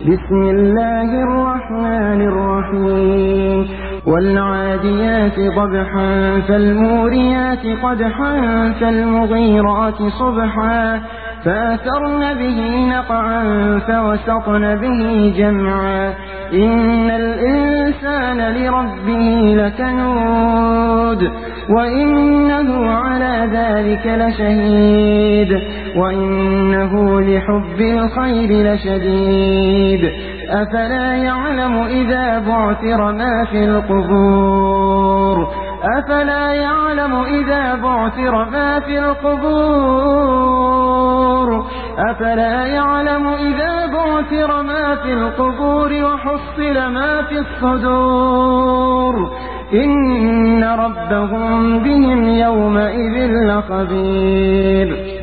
بسم الله الرحمن الرحيم والعاديات ضبحا فالموريات قدحا فالمغيرات صبحا فأثرن به نقعا فوسطن به جمعا إن الإنسان لربه لكنود وإنه على ذلك لشهيد وإنه لحب الخير لشديد أفلا يعلم إذا بعثر ما في القبور أفلا يعلم إذا بعثر ما في القبور أفلا يعلم إذا بعثر ما في القبور وحصل ما في الصدور إن ربهم بهم يومئذ لخبير